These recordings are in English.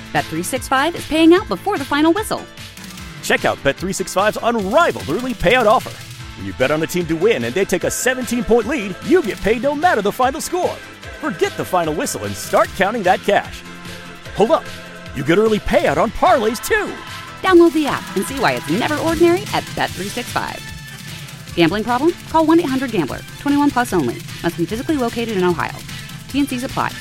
Bet365 is paying out before the final whistle. Check out Bet365's unrivaled early payout offer. When you bet on a team to win and they take a 17-point lead, you get paid no matter the final score. Forget the final whistle and start counting that cash. Hold up. You get early payout on parlays, too. Download the app and see why it's never ordinary at Bet365. Gambling problem? Call 1-800-GAMBLER. 21 plus only. Must be physically located in Ohio. T&Cs apply.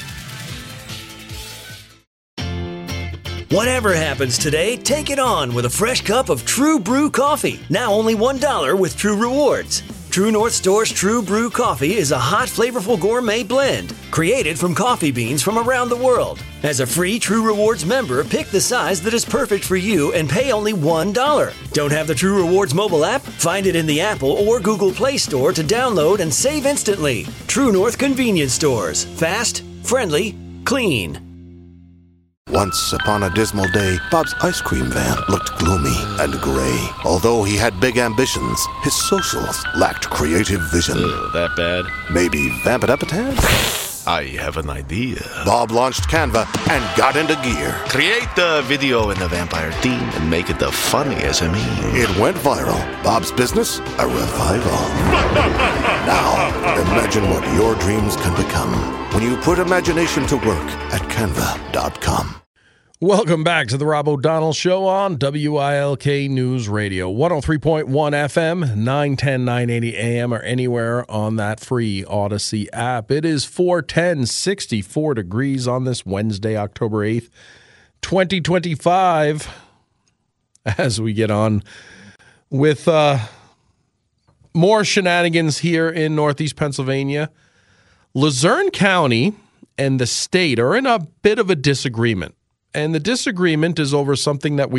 Whatever happens today, take it on with a fresh cup of True Brew coffee. Now only $1 with True Rewards. True North Store's True Brew coffee is a hot, flavorful gourmet blend created from coffee beans from around the world. As a free True Rewards member, pick the size that is perfect for you and pay only $1. Don't have the True Rewards mobile app? Find it in the Apple or Google Play Store to download and save instantly. True North Convenience Stores. Fast, friendly, clean. Once upon a dismal day, Bob's ice cream van looked gloomy and gray. Although he had big ambitions, his socials lacked creative vision. That bad? Maybe vamp it up a tad? I have an idea. Bob launched Canva and got into gear. Create the video in the vampire theme and make it the funniest of me. It went viral. Bob's business, a revival. Now, imagine what your dreams can become when you put imagination to work at canva.com. Welcome back to the Rob O'Donnell Show on WILK News Radio, 103.1 FM, 910, 980 AM, or anywhere on that free Odyssey app. It is 4:10, 64 degrees on this Wednesday, October 8th, 2025. As we get on with more shenanigans here in Northeast Pennsylvania, Luzerne County and the state are in a bit of a disagreement. And the disagreement is over something that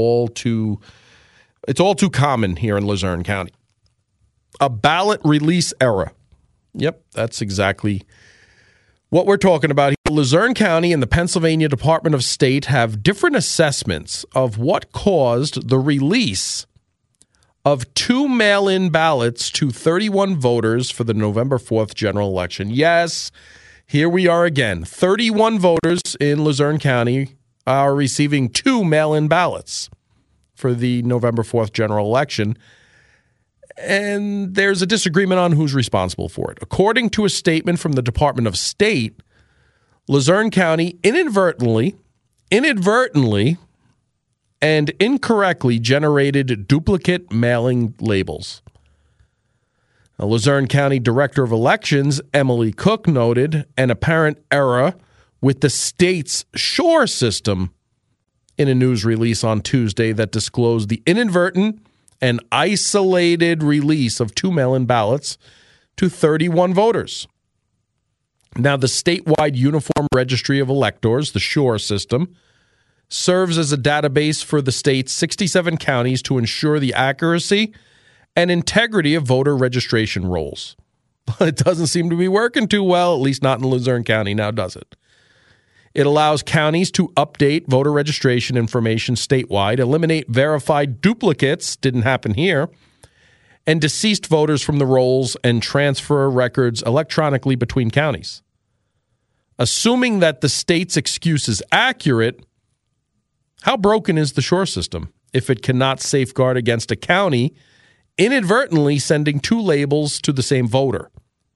it's all too common here in Luzerne County. A ballot release error. Yep, that's exactly what we're talking about here. Luzerne County and the Pennsylvania Department of State have different assessments of what caused the release of 2 mail-in ballots to 31 voters for the November 4th general election. Yes, here we are again. 31 voters in Luzerne County are receiving 2 mail-in ballots for the November 4th general election. And there's a disagreement on who's responsible for it. According to a statement from the Department of State, Luzerne County inadvertently and incorrectly generated duplicate mailing labels. Now, Luzerne County Director of Elections, Emily Cook, noted an apparent error with the state's SURE system in a news release on Tuesday that disclosed the inadvertent and isolated release of 2 mail-in ballots to 31 voters. Now, the statewide Uniform Registry of Electors, the SURE system, serves as a database for the state's 67 counties to ensure the accuracy and integrity of voter registration rolls. It doesn't seem to be working too well, at least not in Luzerne County now, does it? It allows counties to update voter registration information statewide, eliminate verified duplicates, didn't happen here, and deceased voters from the rolls and transfer records electronically between counties. Assuming that the state's excuse is accurate, how broken is the SURE system if it cannot safeguard against a county inadvertently sending 2 labels to the same voter?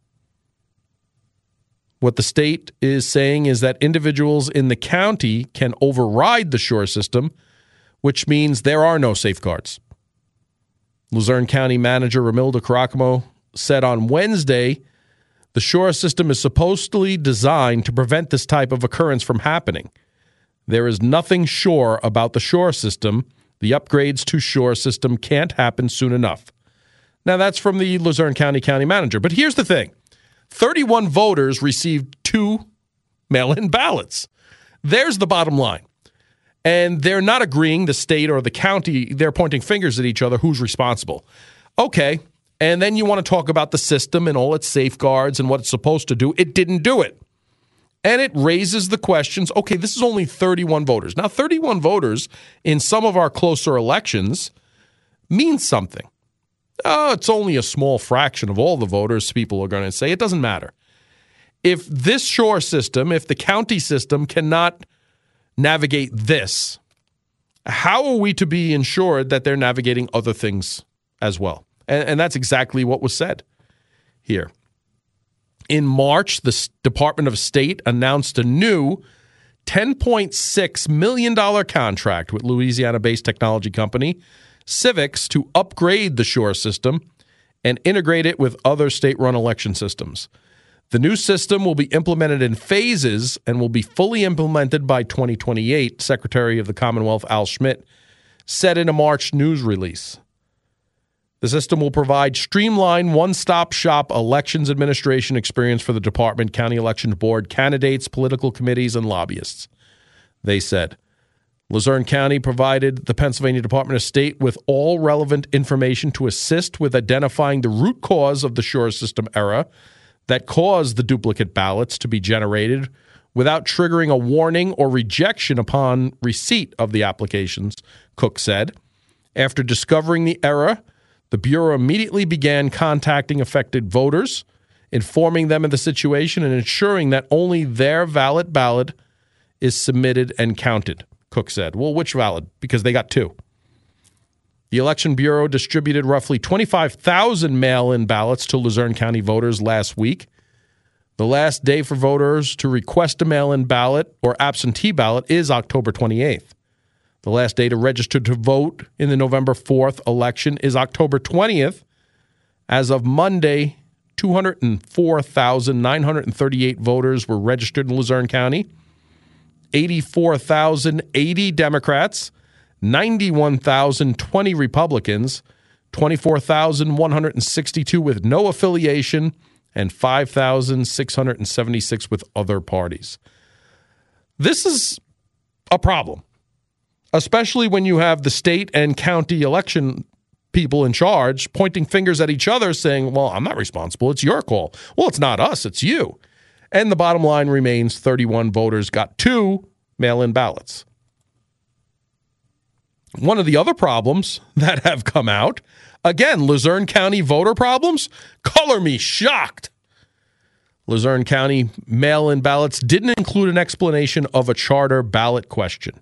What the state is saying is that individuals in the county can override the SURE system, which means there are no safeguards. Luzerne County Manager Ramilda Caracamo said on Wednesday, the SURE system is supposedly designed to prevent this type of occurrence from happening. There is nothing sure about the SURE system. The upgrades to SURE system can't happen soon enough. Now, that's from the Luzerne County Manager. But here's the thing. 31 voters received 2 mail-in ballots. There's the bottom line. And they're not agreeing, the state or the county, they're pointing fingers at each other, who's responsible. Okay, and then you want to talk about the system and all its safeguards and what it's supposed to do. It didn't do it. And it raises the questions, okay, this is only 31 voters. Now, 31 voters in some of our closer elections means something. Oh, it's only a small fraction of all the voters, people are going to say. It doesn't matter. If this SURE system, if the county system cannot navigate this, how are we to be ensured that they're navigating other things as well? And that's exactly what was said here. In March, the Department of State announced a new $10.6 million contract with Louisiana-based technology company Civics to upgrade the SURE system and integrate it with other state-run election systems. The new system will be implemented in phases and will be fully implemented by 2028, Secretary of the Commonwealth Al Schmidt said in a March news release. The system will provide streamlined, one-stop-shop elections administration experience for the department, county election board, candidates, political committees, and lobbyists, they said. Luzerne County provided the Pennsylvania Department of State with all relevant information to assist with identifying the root cause of the SURE system error that caused the duplicate ballots to be generated without triggering a warning or rejection upon receipt of the applications, Cook said. After discovering the error, the Bureau immediately began contacting affected voters, informing them of the situation and ensuring that only their valid ballot is submitted and counted, Cook said. Well, which valid? Because they got two. The Election Bureau distributed roughly 25,000 mail-in ballots to Luzerne County voters last week. The last day for voters to request a mail-in ballot or absentee ballot is October 28th. The last day to register to vote in the November 4th election is October 20th. As of Monday, 204,938 voters were registered in Luzerne County, 84,080 Democrats, 91,020 Republicans, 24,162 with no affiliation, and 5,676 with other parties. This is a problem, especially when you have the state and county election people in charge pointing fingers at each other saying, well, I'm not responsible. It's your call. Well, it's not us. It's you. And the bottom line remains 31 voters got 2 mail-in ballots. One of the other problems that have come out, again, Luzerne County voter problems, color me shocked. Luzerne County mail-in ballots didn't include an explanation of a charter ballot question.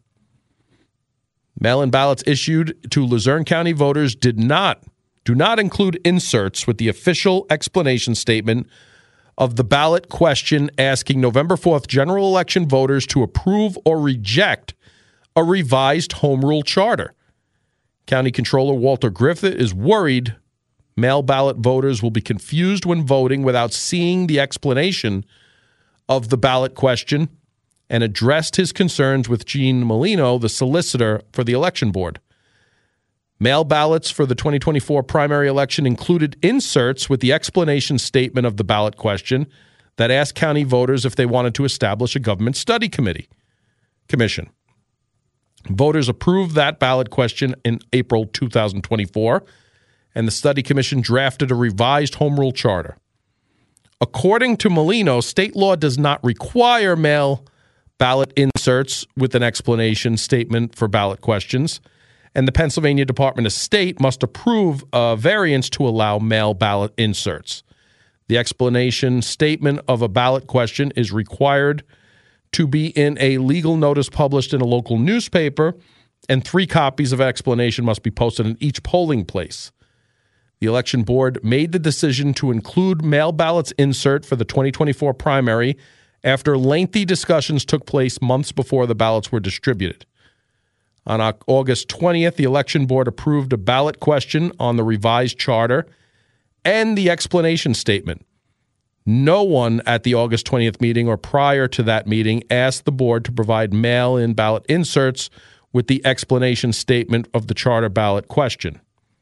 Mail-in ballots issued to Luzerne County voters do not include inserts with the official explanation statement of the ballot question asking November 4th general election voters to approve or reject a revised home rule charter. County Controller Walter Griffith is worried mail ballot voters will be confused when voting without seeing the explanation of the ballot question, and addressed his concerns with Gene Molino, the solicitor for the election board. Mail ballots for the 2024 primary election included inserts with the explanation statement of the ballot question that asked county voters if they wanted to establish a government study commission. Voters approved that ballot question in April 2024, and the study commission drafted a revised home rule charter. According to Molino, state law does not require mail ballot inserts with an explanation statement for ballot questions, and the Pennsylvania Department of State must approve a variance to allow mail ballot inserts. The explanation statement of a ballot question is required to be in a legal notice published in a local newspaper, and 3 copies of explanation must be posted in each polling place. The election board made the decision to include mail ballots insert for the 2024 primary after lengthy discussions took place months before the ballots were distributed. On August 20th, the election board approved a ballot question on the revised charter and the explanation statement. No one at the August 20th meeting or prior to that meeting asked the board to provide mail-in ballot inserts with the explanation statement of the charter ballot question.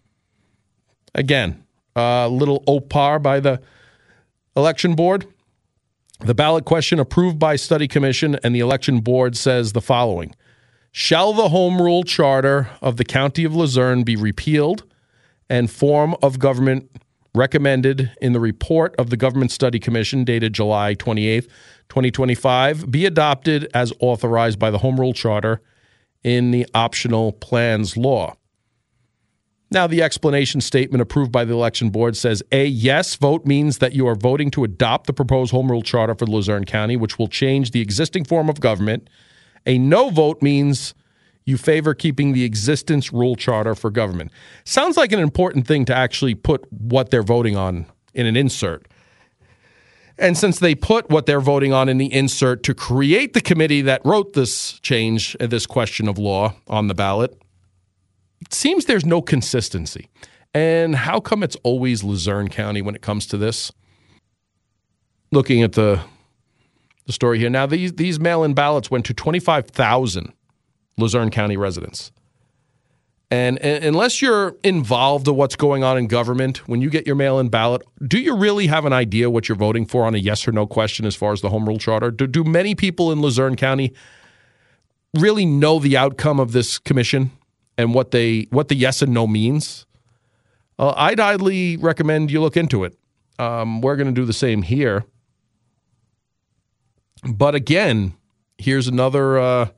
Again, a little opar by the election board. The ballot question approved by study commission and the election board says the following: shall the home rule charter of the county of Luzerne be repealed and form of government recommended in the report of the Government Study Commission dated July 28, 2025, be adopted as authorized by the Home Rule Charter in the Optional Plans Law. Now, the explanation statement approved by the election board says a yes vote means that you are voting to adopt the proposed Home Rule Charter for Luzerne County, which will change the existing form of government A no vote means you favor keeping the existence rule charter for government. Sounds like an important thing to actually put what they're voting on in an insert. And since they put what they're voting on in the insert to create the committee that wrote this change, this question of law on the ballot, it seems there's no consistency. And how come it's always Luzerne County when it comes to this? Looking at the story here. Now, these mail-in ballots went to 25,000 Luzerne County residents. And unless you're involved in what's going on in government, when you get your mail-in ballot, do you really have an idea what you're voting for on a yes or no question as far as the Home Rule Charter? Do many people in Luzerne County really know the outcome of this commission and what the yes and no means? I'd highly recommend you look into it. We're going to do the same here. But again, here's another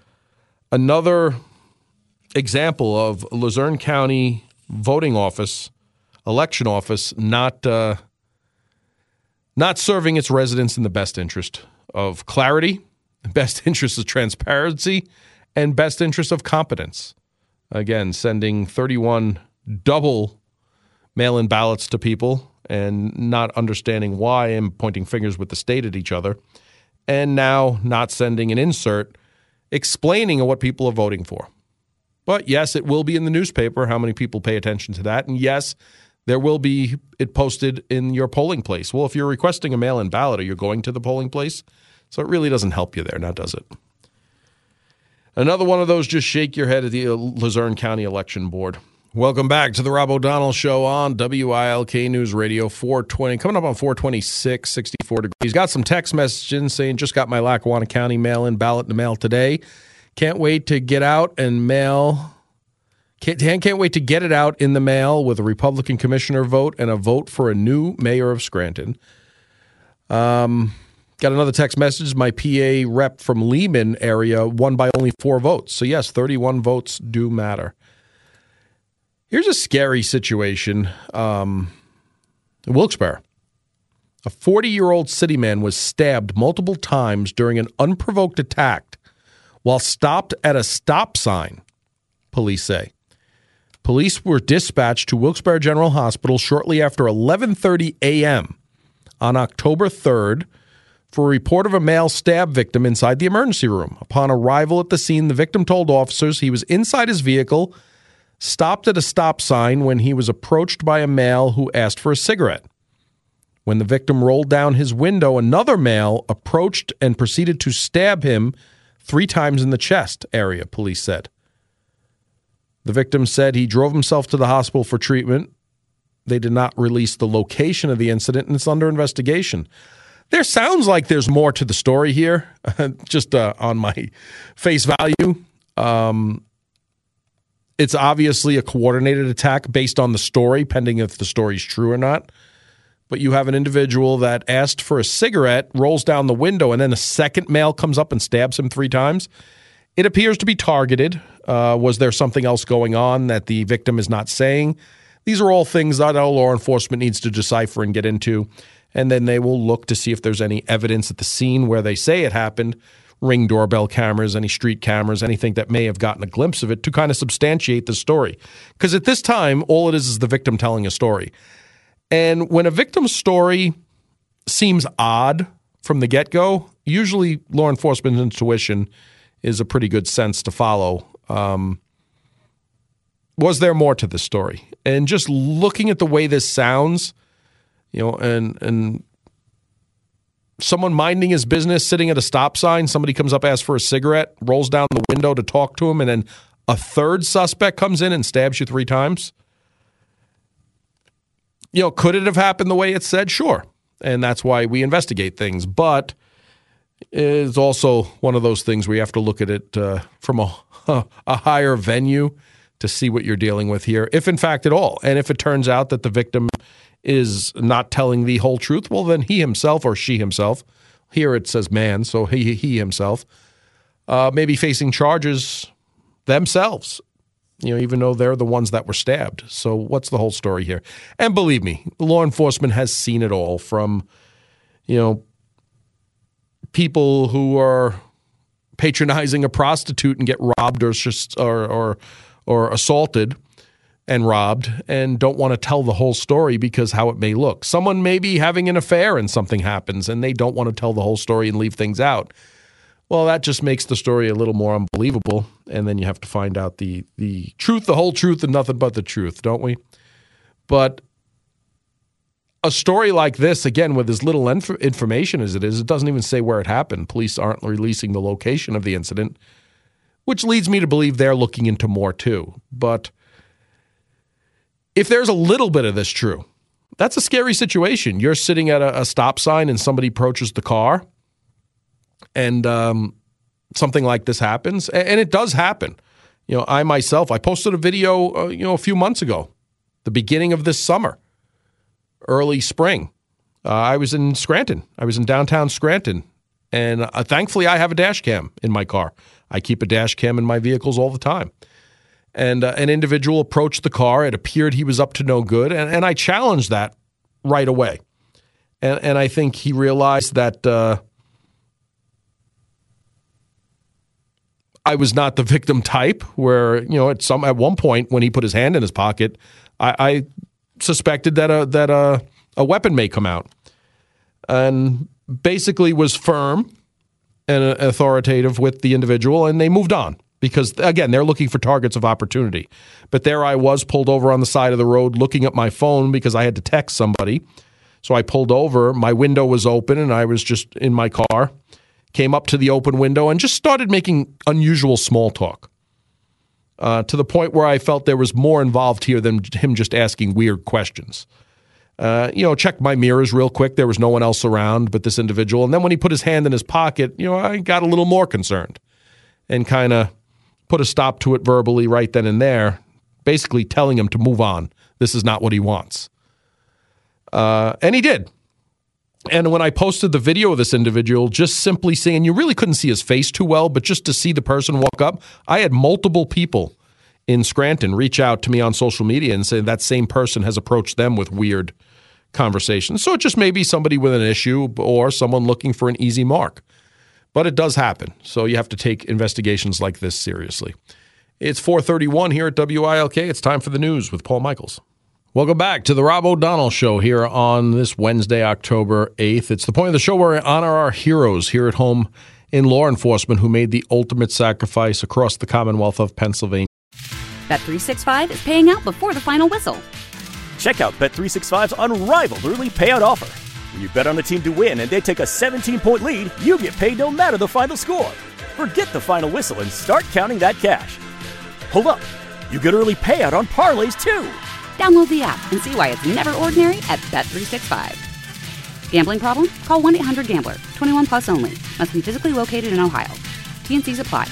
example of Luzerne County voting office, election office, not serving its residents in the best interest of clarity, best interest of transparency, and best interest of competence. Again, sending 31 double mail-in ballots to people and not understanding why and pointing fingers with the state at each other, and now not sending an insert explaining what people are voting for. But yes, it will be in the newspaper how many people pay attention to that. And yes, there will be it posted in your polling place. Well, if you're requesting a mail-in ballot, are you going to the polling place? So it really doesn't help you there, now does it? Another one of those just shake your head at the Luzerne County Election Board. Welcome back to the Rob O'Donnell Show on WILK News Radio 420. Coming up on 426, 64 degrees. Got some text messaging saying, just got my Lackawanna County mail-in ballot in the mail today. Can't wait to get out and mail. Can't wait to get it out in the mail with a Republican commissioner vote and a vote for a new mayor of Scranton. Got another text message. My PA rep from Lehman area won by only 4 votes. So yes, 31 votes do matter. Here's a scary situation in Wilkes-Barre. A 40-year-old city man was stabbed multiple times during an unprovoked attack while stopped at a stop sign, police say. Police were dispatched to Wilkes-Barre General Hospital shortly after 11:30 a.m. on October 3rd for a report of a male stab victim inside the emergency room. Upon arrival at the scene, the victim told officers he was inside his vehicle, stopped at a stop sign when he was approached by a male who asked for a cigarette. When the victim rolled down his window, another male approached and proceeded to stab him 3 times in the chest area, police said. The victim said he drove himself to the hospital for treatment. They did not release the location of the incident, and it's under investigation. There sounds like there's more to the story here, just on my face value. It's obviously a coordinated attack based on the story, pending if the story's true or not. But you have an individual that asked for a cigarette, rolls down the window, and then a second male comes up and stabs him 3 times. It appears to be targeted. Was there something else going on that the victim is not saying? These are all things that our law enforcement needs to decipher and get into. And then they will look to see if there's any evidence at the scene where they say it happened, Ring doorbell cameras, any street cameras, anything that may have gotten a glimpse of it to kind of substantiate the story. Because at this time, all it is the victim telling a story. And when a victim's story seems odd from the get-go, usually law enforcement's intuition is a pretty good sense to follow. Was there more to this story? And just looking at the way this sounds, and someone minding his business, sitting at a stop sign, somebody comes up, asks for a cigarette, rolls down the window to talk to him, and then a third suspect comes in and stabs you 3 times. Could it have happened the way it said? Sure. And that's why we investigate things. But it's also one of those things where you have to look at it from a higher venue to see what you're dealing with here, if in fact at all. And if it turns out that the victim is not telling the whole truth, well, then he himself or she himself, here it says man, so he himself, may be facing charges themselves, even though they're the ones that were stabbed. So what's the whole story here? And believe me, law enforcement has seen it all from, people who are patronizing a prostitute and get robbed or assaulted and robbed and don't want to tell the whole story because how it may look. Someone may be having an affair and something happens and they don't want to tell the whole story and leave things out. Well, that just makes the story a little more unbelievable, and then you have to find out the truth, the whole truth, and nothing but the truth, don't we? But a story like this, again, with as little information as it is, it doesn't even say where it happened. Police aren't releasing the location of the incident, which leads me to believe they're looking into more too. But if there's a little bit of this true, that's a scary situation. You're sitting at a stop sign and somebody approaches the car and something like this happens. And it does happen. You know, I posted a video, a few months ago, the beginning of this summer, early spring. I was in Scranton. I was in downtown Scranton. And thankfully, I have a dash cam in my car. I keep a dash cam in my vehicles all the time. And an individual approached the car. It appeared he was up to no good. And I challenged that right away. And I think he realized that I was not the victim type where, at one point when he put his hand in his pocket, I suspected that a weapon may come out. And basically was firm and authoritative with the individual, and they moved on. Because, again, they're looking for targets of opportunity. But there I was pulled over on the side of the road looking at my phone because I had to text somebody. So I pulled over. My window was open, and I was just in my car, came up to the open window, and just started making unusual small talk to the point where I felt there was more involved here than him just asking weird questions. Checked my mirrors real quick. There was no one else around but this individual. And then when he put his hand in his pocket, I got a little more concerned and kind of put a stop to it verbally right then and there, basically telling him to move on. This is not what he wants. And he did. And when I posted the video of this individual, just simply saying, you really couldn't see his face too well, but just to see the person walk up, I had multiple people in Scranton reach out to me on social media and say that same person has approached them with weird conversations. So it just may be somebody with an issue or someone looking for an easy mark. But it does happen, so you have to take investigations like this seriously. It's 4:31 here at WILK. It's time for the news with Paul Michaels. Welcome back to the Rob O'Donnell Show here on this Wednesday, October 8th. It's the point of the show where we honor our heroes here at home in law enforcement who made the ultimate sacrifice across the Commonwealth of Pennsylvania. Bet365 is paying out before the final whistle. Check out Bet365's unrivaled early payout offer. When you bet on a team to win and they take a 17-point lead, you get paid no matter the final score. Forget the final whistle and start counting that cash. Hold up. You get early payout on parlays, too. Download the app and see why it's never ordinary at Bet365. Gambling problem? Call 1-800-GAMBLER. 21 plus only. Must be physically located in Ohio. T&Cs apply.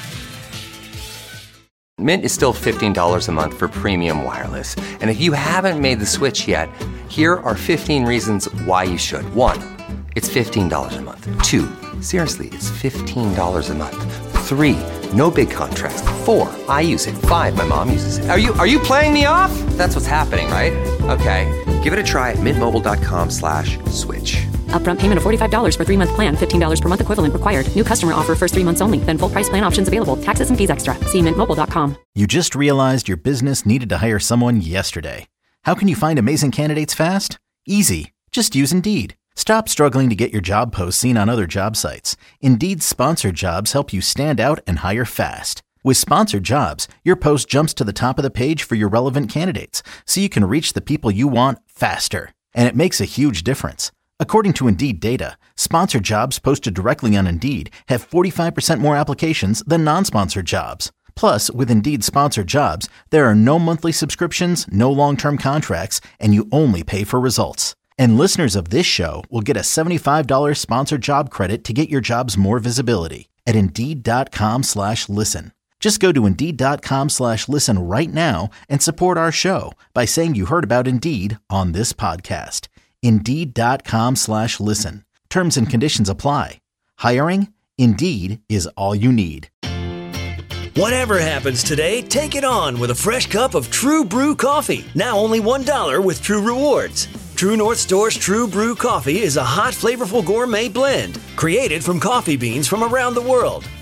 Mint is still $15 a month for premium wireless. And if you haven't made the switch yet, here are 15 reasons why you should. 1, it's $15 a month. 2, seriously, it's $15 a month. 3, no big contrast. 4, I use it. 5, my mom uses it. Are you playing me off? That's what's happening, right? Okay, give it a try at mintmobile.com/switch. Upfront payment of $45 for 3-month plan. $15 per month equivalent required. New customer offer first 3 months only. Then full price plan options available. Taxes and fees extra. See mintmobile.com. You just realized your business needed to hire someone yesterday. How can you find amazing candidates fast? Easy. Just use Indeed. Stop struggling to get your job posts seen on other job sites. Indeed's sponsored jobs help you stand out and hire fast. With sponsored jobs, your post jumps to the top of the page for your relevant candidates, so you can reach the people you want faster. And it makes a huge difference. According to Indeed data, sponsored jobs posted directly on Indeed have 45% more applications than non-sponsored jobs. Plus, with Indeed sponsored jobs, there are no monthly subscriptions, no long-term contracts, and you only pay for results. And listeners of this show will get a $75 sponsored job credit to get your jobs more visibility at Indeed.com/listen. Just go to Indeed.com/listen right now and support our show by saying you heard about Indeed on this podcast. Indeed.com/listen. Terms and conditions apply. Hiring? Indeed is all you need. Whatever happens today, take it on with a fresh cup of True Brew coffee. Now only $1 with True Rewards. True North Store's True Brew coffee is a hot, flavorful gourmet blend created from coffee beans from around the world.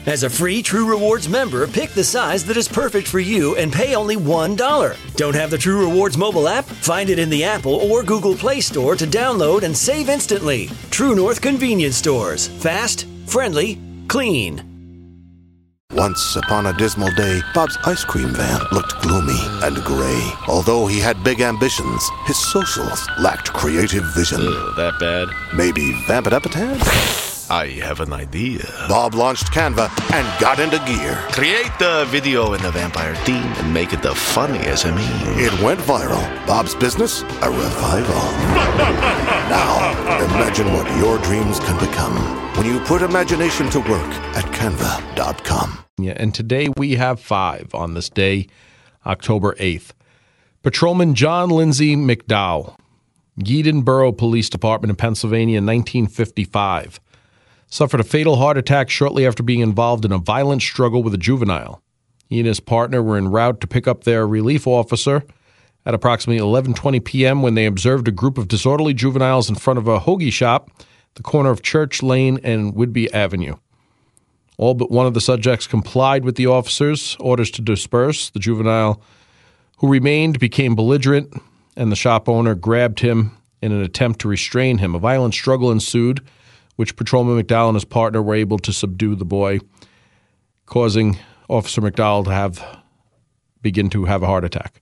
As a free True Rewards member, pick the size that is perfect for you and pay only $1. Don't have the True Rewards mobile app? Find it in the Apple or Google Play Store to download and save instantly. True North Convenience Stores. Fast, friendly, clean. Once upon a dismal day, Bob's ice cream van looked gloomy and gray. Although he had big ambitions, his socials lacked creative vision. That bad? Maybe vamp it up a tad? I have an idea. Bob launched Canva and got into gear. Create the video in the vampire theme and make it the funniest SME. It went viral. Bob's business, a revival. Now, imagine what your dreams can become when you put imagination to work at Canva.com. Yeah, and today we have 5 on this day, October 8th. Patrolman John Lindsay McDowell, Yeadon Police Department in Pennsylvania in 1955. Suffered a fatal heart attack shortly after being involved in a violent struggle with a juvenile. He and his partner were en route to pick up their relief officer at approximately 11:20 p.m. when they observed a group of disorderly juveniles in front of a hoagie shop at the corner of Church Lane and Whidbey Avenue. All but one of the subjects complied with the officers' orders to disperse. The juvenile who remained became belligerent, and the shop owner grabbed him in an attempt to restrain him. A violent struggle ensued, which Patrolman McDowell and his partner were able to subdue the boy, causing Officer McDowell to begin to have a heart attack.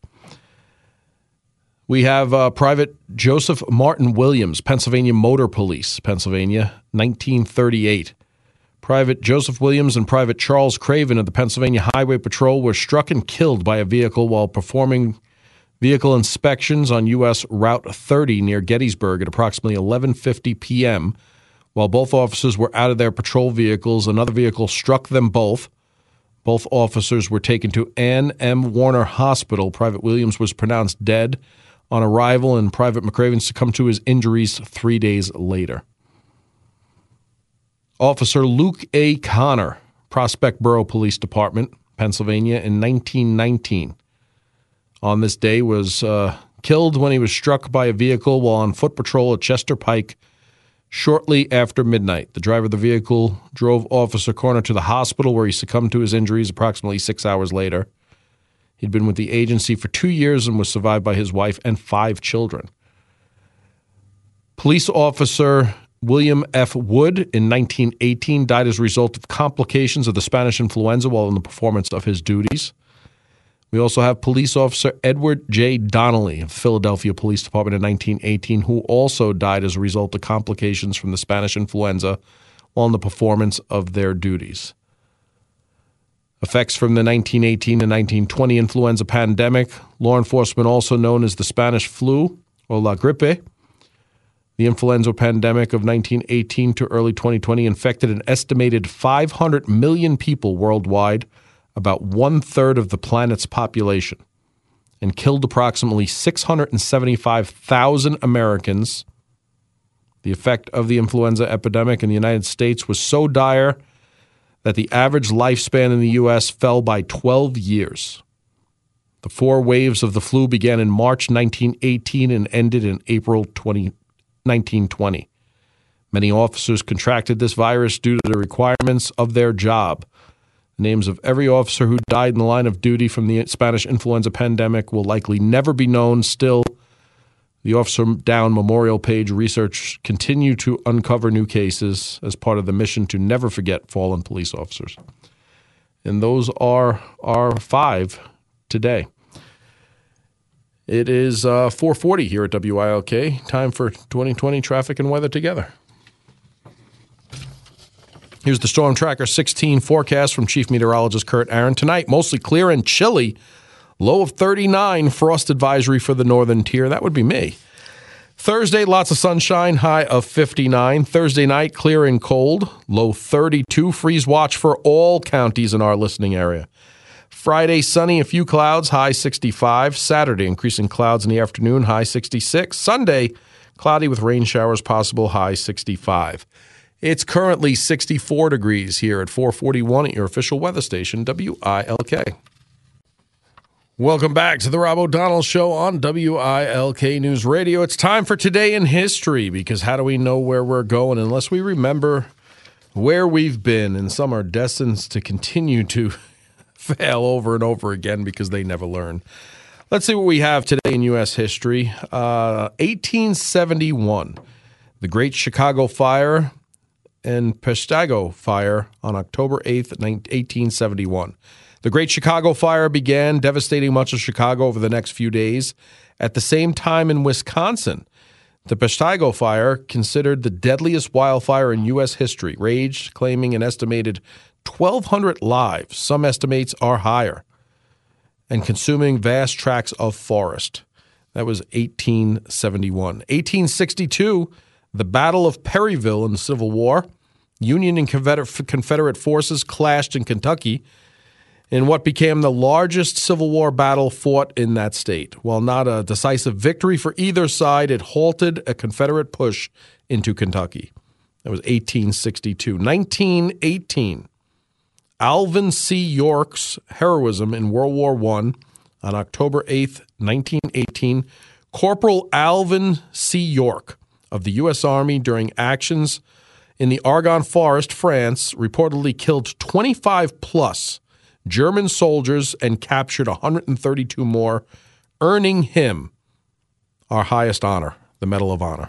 We have Private Joseph Martin Williams, Pennsylvania Motor Police, Pennsylvania, 1938. Private Joseph Williams and Private Charles Craven of the Pennsylvania Highway Patrol were struck and killed by a vehicle while performing vehicle inspections on U.S. Route 30 near Gettysburg at approximately 11:50 p.m., While both officers were out of their patrol vehicles, another vehicle struck them both. Both officers were taken to Ann M. Warner Hospital. Private Williams was pronounced dead on arrival, and Private McCraven succumbed to his injuries 3 days later. Officer Luke A. Connor, Prospect Borough Police Department, Pennsylvania, in 1919. On this day was killed when he was struck by a vehicle while on foot patrol at Chester Pike shortly after midnight. The driver of the vehicle drove Officer Connor to the hospital where he succumbed to his injuries approximately 6 hours later. He'd been with the agency for 2 years and was survived by his wife and 5 children. Police Officer William F. Wood in 1918 died as a result of complications of the Spanish influenza while in the performance of his duties. We also have Police Officer Edward J. Donnelly of Philadelphia Police Department in 1918, who also died as a result of complications from the Spanish influenza while in the performance of their duties. Effects from the 1918 and 1920 influenza pandemic, law enforcement also known as the Spanish flu or La Gripe. The influenza pandemic of 1918 to early 2020 infected an estimated 500 million people worldwide, about 1/3 of the planet's population, and killed approximately 675,000 Americans. The effect of the influenza epidemic in the United States was so dire that the average lifespan in the U.S. fell by 12 years. The 4 waves of the flu began in March 1918 and ended in April 1920. Many officers contracted this virus due to the requirements of their job. The names of every officer who died in the line of duty from the Spanish influenza pandemic will likely never be known. Still, the Officer Down Memorial Page research continue to uncover new cases as part of the mission to never forget fallen police officers. And those are our 5 today. It is 4:40 here at WILK. Time for 2020 traffic and weather together. Here's the Storm Tracker 16 forecast from Chief Meteorologist Kurt Aaron. Tonight, mostly clear and chilly. Low of 39, frost advisory for the northern tier. That would be me. Thursday, lots of sunshine, high of 59. Thursday night, clear and cold, low 32. Freeze watch for all counties in our listening area. Friday, sunny, a few clouds, high 65. Saturday, increasing clouds in the afternoon, high 66. Sunday, cloudy with rain showers possible, high 65. It's currently 64 degrees here at 441 at your official weather station, WILK. Welcome back to the Rob O'Donnell Show on WILK News Radio. It's time for Today in History, because how do we know where we're going unless we remember where we've been, and some are destined to continue to fail over and over again because they never learn. Let's see what we have today in U.S. history. 1871, the Great Chicago Fire and Peshtigo Fire on October 8th, 1871. The Great Chicago Fire began devastating much of Chicago over the next few days. At the same time in Wisconsin, the Peshtigo Fire, considered the deadliest wildfire in U.S. history, raged, claiming an estimated 1,200 lives. Some estimates are higher, and consuming vast tracts of forest. That was 1871. 1862, the Battle of Perryville in the Civil War. Union and Confederate forces clashed in Kentucky in what became the largest Civil War battle fought in that state. While not a decisive victory for either side, it halted a Confederate push into Kentucky. That was 1862. 1918, Alvin C. York's heroism in World War I. On October 8th, 1918, Corporal Alvin C. York of the U.S. Army during actions in the Argonne Forest, France, reportedly killed 25-plus German soldiers and captured 132 more, earning him our highest honor, the Medal of Honor.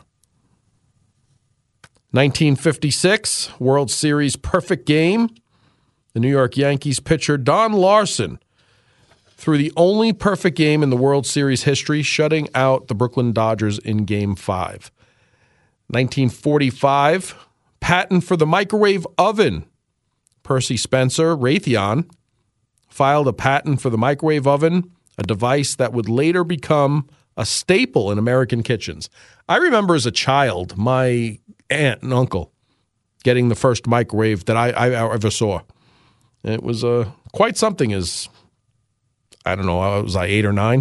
1956, World Series perfect game. The New York Yankees pitcher Don Larson threw the only perfect game in the World Series history, shutting out the Brooklyn Dodgers in Game 5. 1945, patent for the microwave oven. Percy Spencer, Raytheon, filed a patent for the microwave oven, a device that would later become a staple in American kitchens. I remember as a child, my aunt and uncle getting the first microwave that I ever saw. It was quite something as, I don't know, was I 8 or 9?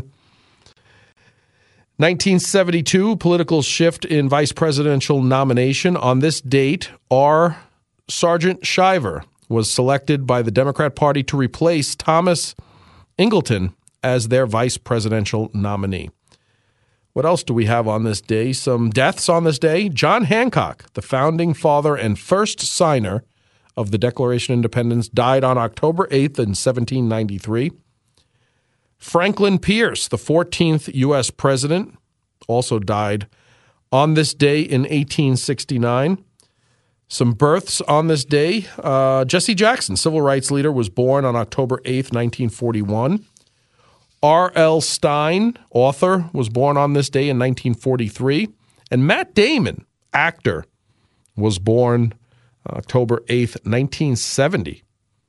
1972, political shift in vice presidential nomination. On this date, R. Sargent Shriver was selected by the Democrat Party to replace Thomas Ingleton as their vice presidential nominee. What else do we have on this day? Some deaths on this day. John Hancock, the founding father and first signer of the Declaration of Independence, died on October 8th in 1793. Franklin Pierce, the 14th U.S. president, also died on this day in 1869. Some births on this day. Jesse Jackson, civil rights leader, was born on October 8th, 1941. R.L. Stein, author, was born on this day in 1943. And Matt Damon, actor, was born October 8th, 1970.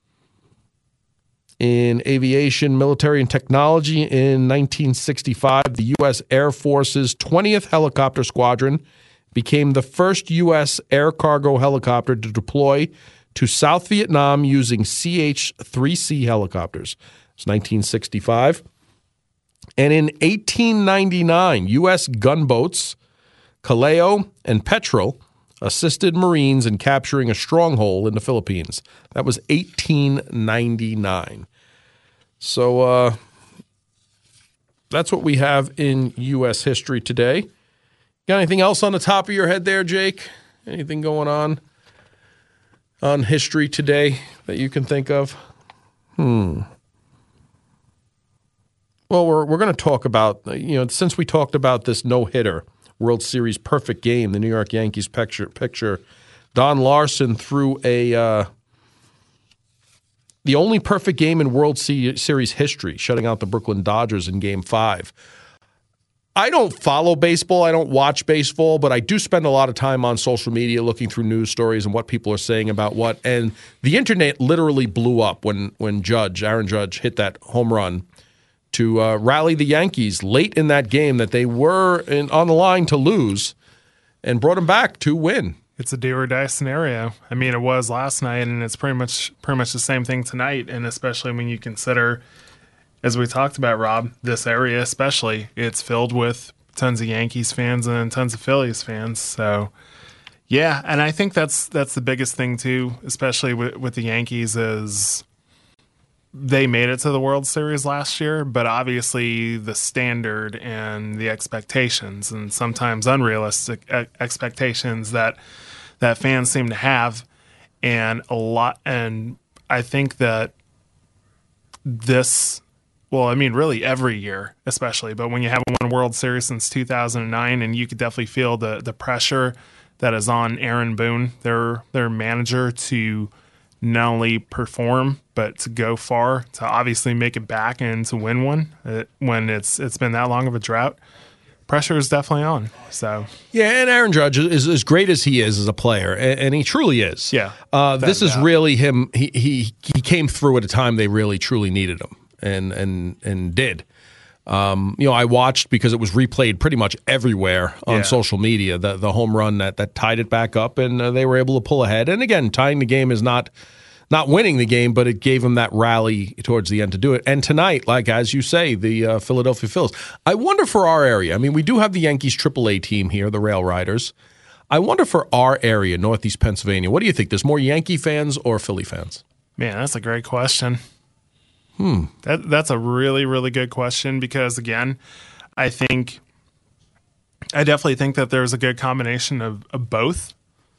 In aviation, military, and technology, in 1965, the U.S. Air Force's 20th Helicopter Squadron became the first U.S. air cargo helicopter to deploy to South Vietnam using CH-3C helicopters. It's 1965. And in 1899, U.S. gunboats Callao and Petrel assisted Marines in capturing a stronghold in the Philippines. That was 1899. So that's what we have in U.S. history today. Got anything else on the top of your head there, Jake? Anything going on history today that you can think of? Well, we're going to talk about, since we talked about this no-hitter, World Series perfect game, the New York Yankees picture, Don Larson threw the only perfect game in World Series history, shutting out the Brooklyn Dodgers in Game 5. I don't follow baseball. I don't watch baseball, but I do spend a lot of time on social media looking through news stories and what people are saying about what. And the internet literally blew up when Aaron Judge, hit that home run to rally the Yankees late in that game that they were on the line to lose, and brought them back to win. It's a do or die scenario. I mean, it was last night, and it's pretty much the same thing tonight. And especially when you consider, as we talked about, Rob, this area especially, it's filled with tons of Yankees fans and tons of Phillies fans. So, yeah, and I think that's the biggest thing too, especially with the Yankees, is they made it to the World Series last year, but obviously the standard and the expectations, and sometimes unrealistic expectations that fans seem to have, and I think that really every year, especially, but when you haven't won a World Series since 2009, and you could definitely feel the pressure that is on Aaron Boone, their manager, to not only perform but to go far, to obviously make it back and to win one when it's been that long of a drought. Pressure is definitely on. So yeah, and Aaron Judge is as great as he is as a player, and he truly is. Yeah, this is really him. He came through at a time they really truly needed him, and did. I watched, because it was replayed pretty much everywhere on social media, the home run that tied it back up, and they were able to pull ahead. And again, tying the game is not winning the game, but it gave them that rally towards the end to do it. And tonight, like as you say, the Philadelphia Phils. I wonder for our area. I mean, we do have the Yankees AAA team here, the Rail Riders. I wonder for our area, Northeast Pennsylvania, what do you think? There's more Yankee fans or Philly fans? Man, that's a great question. That's a really, really good question, because, again, I definitely think that there's a good combination of both.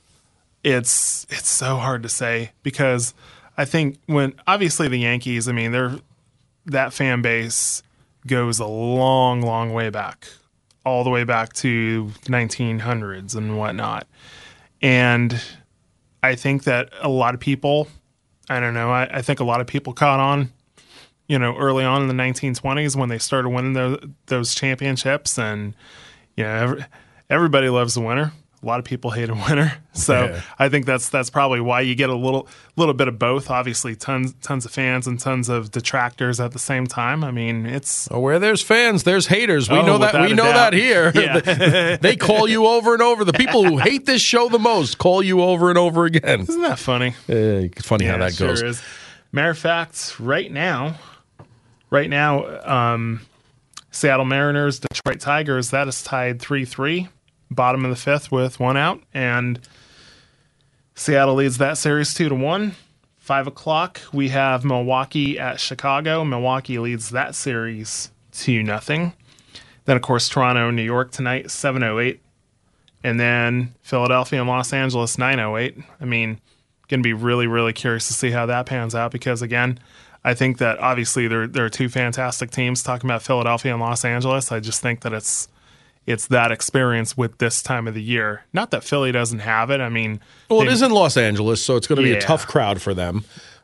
It's so hard to say, because I think when obviously the Yankees, I mean, that fan base goes a long, long way back, all the way back to 1900s and whatnot. And I think that a lot of people, I don't know, I think a lot of people caught on, early on in the 1920s when they started winning those championships, and everybody loves a winner. A lot of people hate a winner, so I think that's probably why you get a little bit of both. Obviously, tons of fans and tons of detractors at the same time. I mean, it's where there's fans, there's haters. We know that. We know that here. Yeah. They call you over and over. The people who hate this show the most call you over and over again. Isn't that funny? It's funny how that goes. Sure is. Matter of fact, right now, Seattle Mariners, Detroit Tigers, that is tied 3-3. Bottom of the fifth with one out, and Seattle leads that series 2-1. 5:00, we have Milwaukee at Chicago. Milwaukee leads that series 2-0. Then, of course, Toronto, New York tonight, 7:08, and then Philadelphia and Los Angeles, 9:08. I mean, going to be really, really curious to see how that pans out, because, again, I think that obviously there are two fantastic teams. Talking about Philadelphia and Los Angeles, I just think that it's that experience with this time of the year. Not that Philly doesn't have it. I mean, it is in Los Angeles, so it's going to be a tough crowd for them.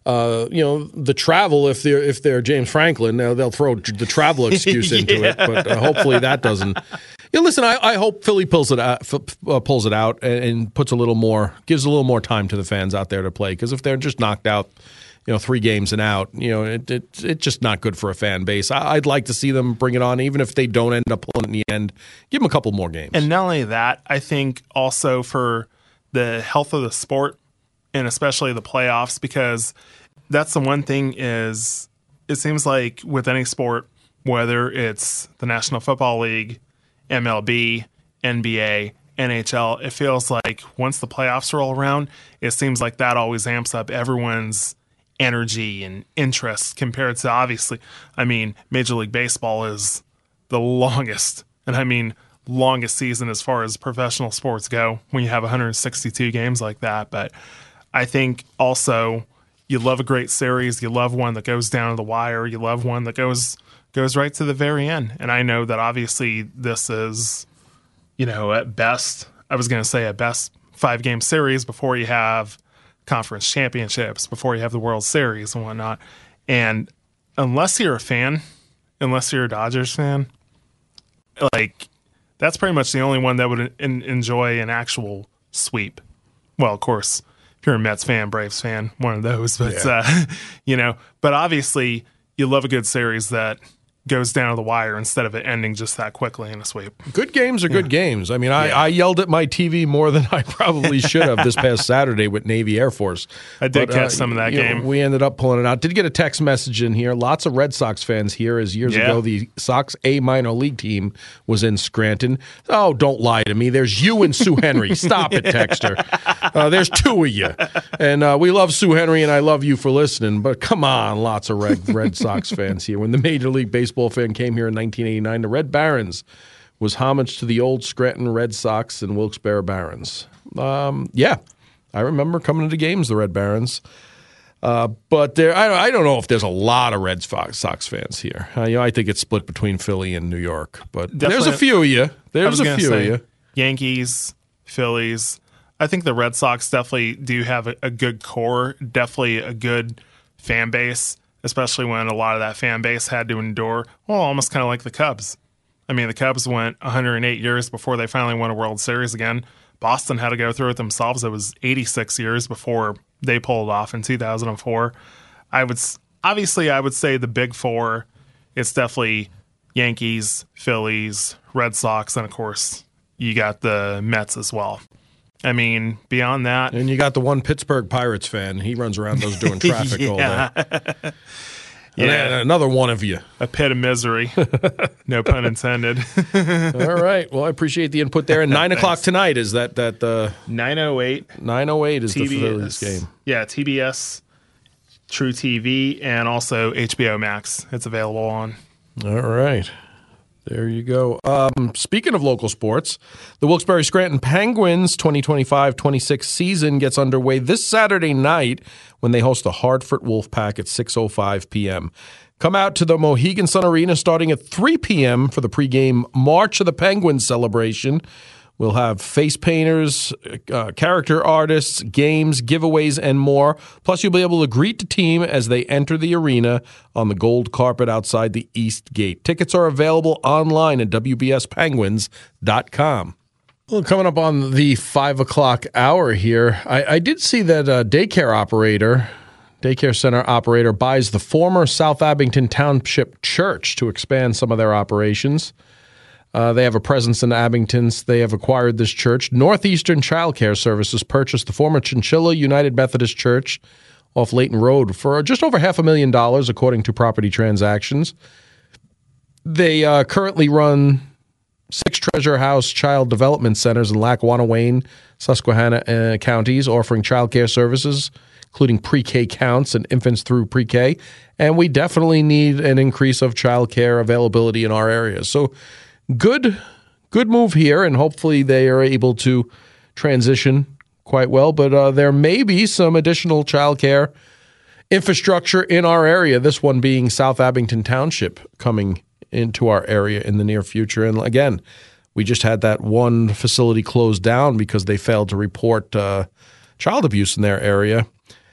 The travel, if they're James Franklin, they'll throw the travel excuse into it. But hopefully that doesn't. Listen, I hope Philly pulls it out and gives a little more time to the fans out there to play. Because if they're just knocked out, 3 games and out, it's just not good for a fan base. I'd like to see them bring it on, even if they don't end up pulling it in the end. Give them a couple more games. And not only that, I think also for the health of the sport, and especially the playoffs, because that's the one thing is, it seems like with any sport, whether it's the National Football League, MLB, NBA, NHL, it feels like once the playoffs roll around, it seems like that always amps up everyone's energy and interest compared to, obviously, I mean, Major League Baseball is the longest, and I mean longest season as far as professional sports go when you have 162 games like that. But I think also you love a great series. You love one that goes down to the wire. You love one that goes right to the very end. And I know that obviously this is, at best, I was going to say at best 5-game series before you have conference championships, before you have the World Series and whatnot. And unless you're a fan, unless you're a Dodgers fan, like, that's pretty much the only one that would enjoy an actual sweep. Well, of course, if you're a Mets fan, Braves fan, one of those. But, but obviously you love a good series that goes down to the wire instead of it ending just that quickly in a sweep. Good games are good games. I mean, I yelled at my TV more than I probably should have this past Saturday with Navy Air Force. I did catch some of that game. We ended up pulling it out. Did get a text message in here. Lots of Red Sox fans here, as years ago the Sox A minor league team was in Scranton. Oh, don't lie to me. There's you and Sue Henry. Stop it, Texter. There's 2 of you. And we love Sue Henry, and I love you for listening. But come on, lots of Red Sox fans here. When the Major League Baseball fan came here in 1989, the Red Barons was homage to the old Scranton Red Sox and Wilkes-Barre Barons. I remember coming to the games, the Red Barons. But I don't know if there's a lot of Red Sox fans here. I think it's split between Philly and New York. But there's a few of you. There's a few of you. Yankees, Phillies. I think the Red Sox definitely do have a good core, definitely a good fan base, especially when a lot of that fan base had to endure, almost kind of like the Cubs. I mean, the Cubs went 108 years before they finally won a World Series again. Boston had to go through it themselves. It was 86 years before they pulled off in 2004. I would say the big four, it's definitely Yankees, Phillies, Red Sox, and of course, you got the Mets as well. I mean, beyond that... And you got the one Pittsburgh Pirates fan. He runs around those doing traffic all day. Yeah, another one of you. A pit of misery. No pun intended. All right. Well, I appreciate the input there. And 9 o'clock tonight, is that 9:08. 9:08 is the Phillies game. Yeah, TBS, True TV, and also HBO Max. It's available on. All right. There you go. Speaking of local sports, the Wilkes-Barre Scranton Penguins 2025-26 season gets underway this Saturday night when they host the Hartford Wolfpack at 6:05 p.m. Come out to the Mohegan Sun Arena starting at 3 p.m. for the pregame March of the Penguins celebration. We'll have face painters, character artists, games, giveaways, and more. Plus, you'll be able to greet the team as they enter the arena on the gold carpet outside the East Gate. Tickets are available online at WBSPenguins.com. Well, coming up on the 5 o'clock hour here, I did see that daycare center operator buys the former South Abington Township Church to expand some of their operations. They have a presence in Abington. They have acquired this church. Northeastern Child Care Services purchased the former Chinchilla United Methodist Church off Layton Road for just over $500,000, according to Property Transactions. They currently run 6 Treasure House Child Development Centers in Lackawanna, Wayne, Susquehanna counties, offering child care services, including pre-K counts and infants through pre-K. And we definitely need an increase of child care availability in our area. So Good move here, and hopefully they are able to transition quite well. But there may be some additional child care infrastructure in our area, this one being South Abington Township coming into our area in the near future. And again, we just had that one facility closed down because they failed to report child abuse in their area.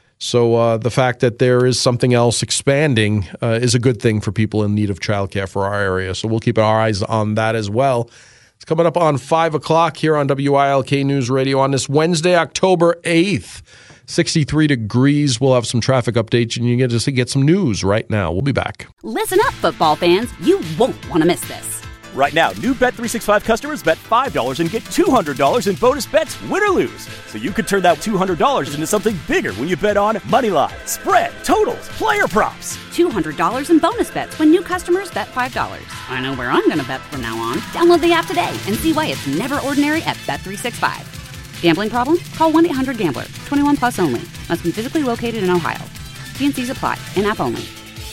So the fact that there is something else expanding is a good thing for people in need of childcare for our area. So we'll keep our eyes on that as well. It's coming up on 5 o'clock here on WILK News Radio on this Wednesday, October 8th. 63 degrees. We'll have some traffic updates, and you get to get some news right now. We'll be back. Listen up, football fans. You won't want to miss this. Right now, new Bet365 customers bet $5 and get $200 in bonus bets, win or lose. So you could turn that $200 into something bigger when you bet on moneyline, spread, totals, player props. $200 in bonus bets when new customers bet $5. I know where I'm going to bet from now on. Download the app today and see why it's never ordinary at Bet365. Gambling problem? Call 1-800-GAMBLER. 21 plus only. Must be physically located in Ohio. T&Cs apply. In-app only.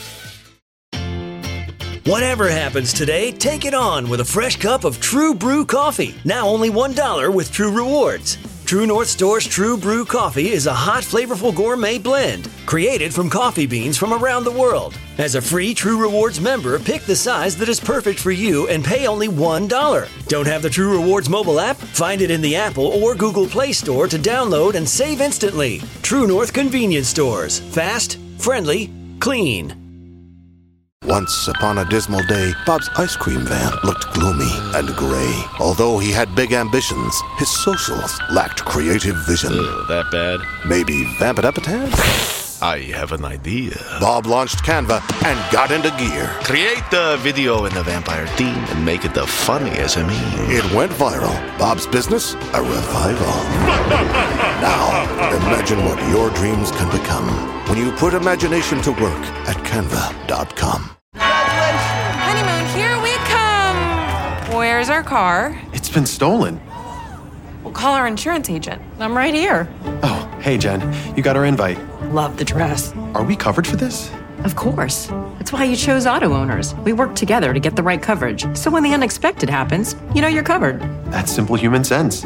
Whatever happens today, take it on with a fresh cup of True Brew coffee. Now only $1 with True Rewards. True North Store's True Brew coffee is a hot, flavorful gourmet blend created from coffee beans from around the world. As a free True Rewards member, pick the size that is perfect for you and pay only $1. Don't have the True Rewards mobile app? Find it in the Apple or Google Play Store to download and save instantly. True North Convenience Stores. Fast, friendly, clean. Once upon a dismal day, Bob's ice cream van looked gloomy and gray. Although he had big ambitions, his socials lacked creative vision. That bad? Maybe vamp it up a tad? I have an idea. Bob launched Canva and got into gear. Create the video in the vampire theme and make it the funniest of me. It went viral. Bob's business, a revival. Now, imagine what your dreams can become when you put imagination to work at Canva.com. Honeymoon, here we come. Where's our car? It's been stolen. We'll call our insurance agent. I'm right here. Oh, hey, Jen. You got our invite. Love the dress. Are we covered for this? Of course. That's why you chose Auto Owners. We work together to get the right coverage. So when the unexpected happens, you know you're covered. That's simple human sense.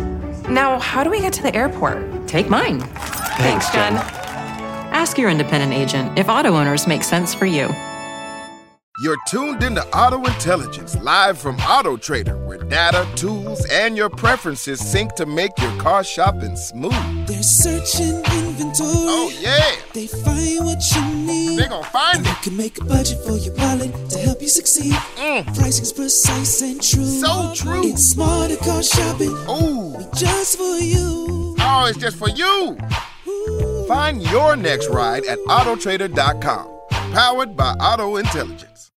Now, how do we get to the airport? Take mine. Thanks, Jen. Ask your independent agent if auto owners make sense for you. You're tuned into Auto Intelligence, live from Auto Trader, where data, tools, and your preferences sync to make your car shopping smooth. They're searching inventory. Oh, yeah. They find what you need. They're gonna find it. You can make a budget for your wallet to help you succeed. Pricing's precise and true. So true. It's smarter car shopping. Ooh. Just for you. Oh, it's just for you. Find your next ride at autotrader.com. Powered by Auto Intelligence.